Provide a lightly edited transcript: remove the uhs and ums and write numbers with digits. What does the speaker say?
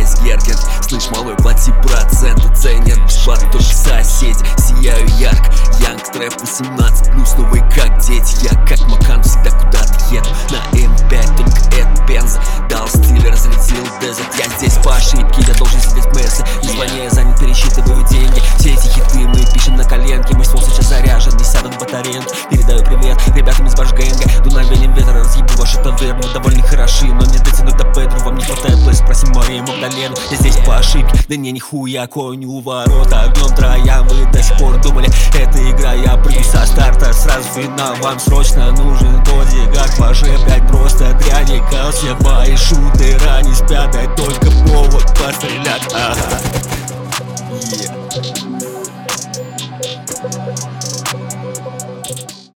Герген. Слышь, малой, плати проценты, ценят бесплатно только соседи. Сияю ярко, Янг Трэп 18+, новый как дети. Я как Макан всегда куда-то еду на М5, только это Пенза. Дал стиль, разлетел дезерт. Я здесь по ошибке, я должен сидеть в мессе. Не звоня, я занят, пересчитываю деньги. Все эти хиты мы пишем на коленке. Мой ствол сейчас заряжен, не сяду в батарейку. Передаю привет ребятам из Башгэнга. Дуновением ветра разъебу ваши таверны. Довольно хороши, но не дотяну до Педру. Вам не хватает плей, спроси Марию Магдалену. Я здесь по ошибке, да не нихуя, конь у ворота. Огнем троям, вы до сих пор думали, это игра, я прыгну со старта. Сразу финал, вам срочно нужен бодигард. Ваше опять просто дрянь, все мои шутеры не спят, дай только повод пострелять. Ага.